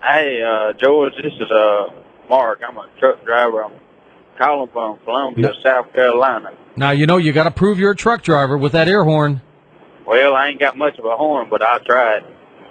Hey, George, this is Mark. I'm a truck driver. I'm calling from Columbia, South Carolina. Now, you got to prove you're a truck driver with that air horn. Well, I ain't got much of a horn, but I tried.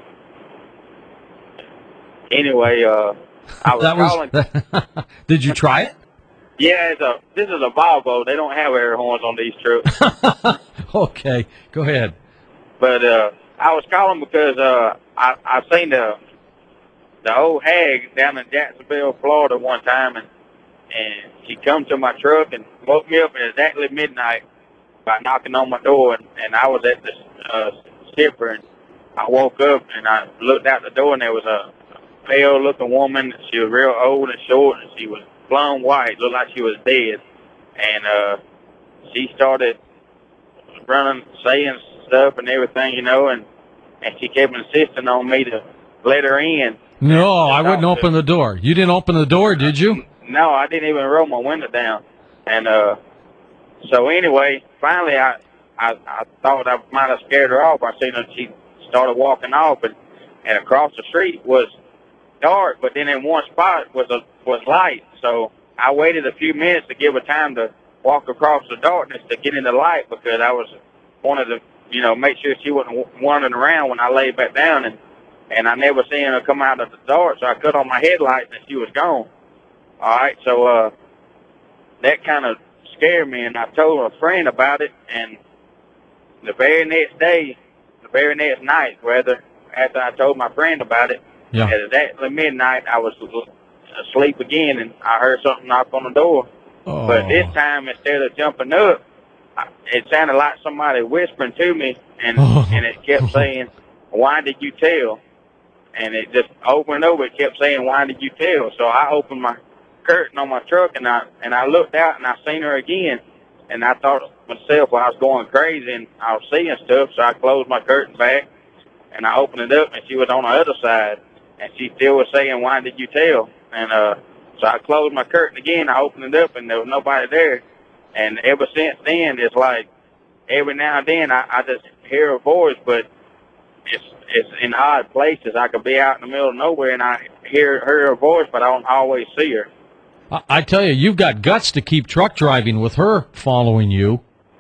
Anyway, I was calling. Did you try it? Yeah, this is a Volvo. They don't have air horns on these trucks. Okay, go ahead. But I was calling because I seen the old hag down in Jacksonville, Florida one time, and she come to my truck and woke me up at exactly midnight by knocking on my door, and I was at the shipper, and I woke up and I looked out the door, and there was a pale-looking woman. She was real old and short, and she was plum white, looked like she was dead. And she started running, saying stuff and everything, and she kept insisting on me to let her in. No, I wouldn't open the door. You didn't open the door, did you? No, I didn't even roll my window down. And so anyway, finally I thought I might have scared her off. I seen her, she started walking off, and across the street was dark, but then in one spot was light. So I waited a few minutes to give her time to walk across the darkness to get in the light, because I wanted to, make sure she wasn't wandering around when I laid back down, and I never seen her come out of the dark, so I cut on my headlights and she was gone. All right, so that kind of scared me, and I told a friend about it, and the very next night, rather, after I told my friend about it, yeah, at exactly midnight, I was asleep again, and I heard something knock on the door. Oh. But this time, instead of jumping up, it sounded like somebody whispering to me, and it kept saying, "Why did you tell?" And it just over and over, it kept saying, "Why did you tell?" So I opened my curtain on my truck, and I looked out, and I seen her again, and I thought to myself, well, I was going crazy, and I was seeing stuff, so I closed my curtain back, and I opened it up, and she was on the other side, and she still was saying, "Why did you tell?" And so I closed my curtain again, I opened it up, and there was nobody there. And ever since then, it's like every now and then I just hear her voice, but it's in odd places. I could be out in the middle of nowhere and I hear her voice, but I don't always see her. I tell you, you've got guts to keep truck driving with her following you.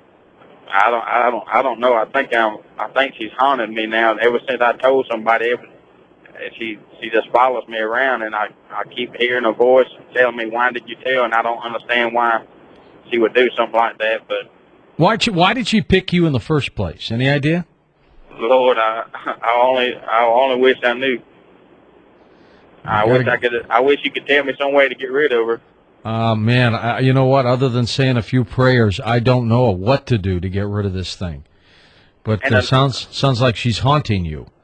I don't know. I think she's haunted me now. Ever since I told somebody, she just follows me around, and I keep hearing her voice telling me, "Why did you tell?" And I don't understand why she would do something like that. But why did she pick you in the first place? Any idea? Lord, I only wish I knew. I wish you could tell me some way to get rid of her. Man, you know what? Other than saying a few prayers, I don't know what to do to get rid of this thing. But it sounds like she's haunting you.